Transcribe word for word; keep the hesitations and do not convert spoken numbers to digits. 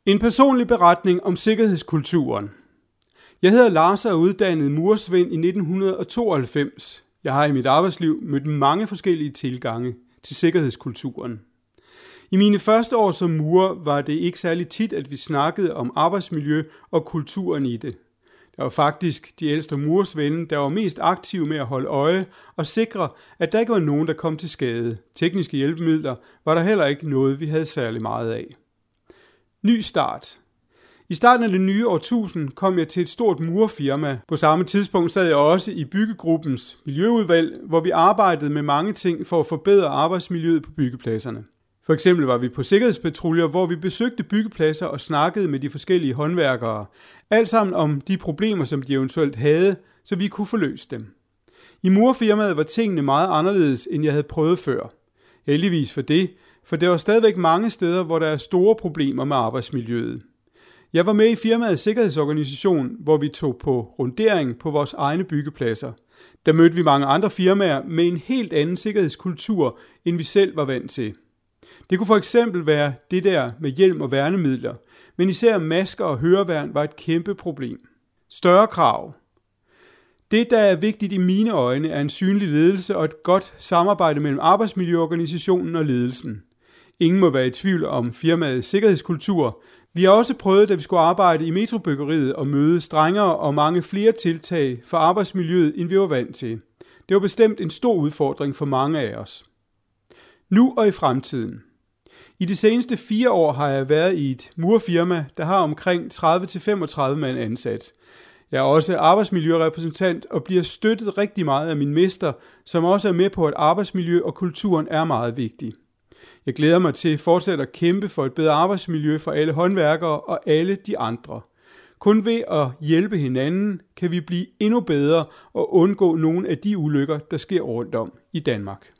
En personlig beretning om sikkerhedskulturen. Jeg hedder Lars og er uddannet murersvend i nitten tooghalvfems. Jeg har i mit arbejdsliv mødt mange forskellige tilgange til sikkerhedskulturen. I mine første år som murer var det ikke særlig tit, at vi snakkede om arbejdsmiljø og kulturen i det. Det var faktisk de ældste murersvende, der var mest aktive med at holde øje og sikre, at der ikke var nogen, der kom til skade. Tekniske hjælpemidler var der heller ikke noget, vi havde særlig meget af. Ny start. I starten af det nye årtusind kom jeg til et stort murerfirma. På samme tidspunkt sad jeg også i byggegruppens miljøudvalg, hvor vi arbejdede med mange ting for at forbedre arbejdsmiljøet på byggepladserne. For eksempel var vi på sikkerhedspatruljer, hvor vi besøgte byggepladser og snakkede med de forskellige håndværkere. Alt sammen om de problemer, som de eventuelt havde, så vi kunne få løst dem. I murerfirmaet var tingene meget anderledes, end jeg havde prøvet før. Heldigvis for det, for der var stadigvæk mange steder, hvor der er store problemer med arbejdsmiljøet. Jeg var med i firmaets sikkerhedsorganisation, hvor vi tog på rundering på vores egne byggepladser. Der mødte vi mange andre firmaer med en helt anden sikkerhedskultur, end vi selv var vant til. Det kunne for eksempel være det der med hjelm og værnemidler, men især masker og høreværn var et kæmpe problem. Større krav. Det, der er vigtigt i mine øjne, er en synlig ledelse og et godt samarbejde mellem arbejdsmiljøorganisationen og ledelsen. Ingen må være i tvivl om firmaets sikkerhedskultur. Vi har også prøvet, da vi skulle arbejde i metrobyggeriet, og møde strengere og mange flere tiltag for arbejdsmiljøet, end vi var vant til. Det var bestemt en stor udfordring for mange af os. Nu og i fremtiden. I de seneste fire år har jeg været i et murerfirma, der har omkring tredive til femogtredive mand ansat. Jeg er også arbejdsmiljørepræsentant og bliver støttet rigtig meget af min mester, som også er med på, at arbejdsmiljø og kulturen er meget vigtig. Jeg glæder mig til fortsat at kæmpe for et bedre arbejdsmiljø for alle håndværkere og alle de andre. Kun ved at hjælpe hinanden kan vi blive endnu bedre og undgå nogle af de ulykker, der sker rundt om i Danmark.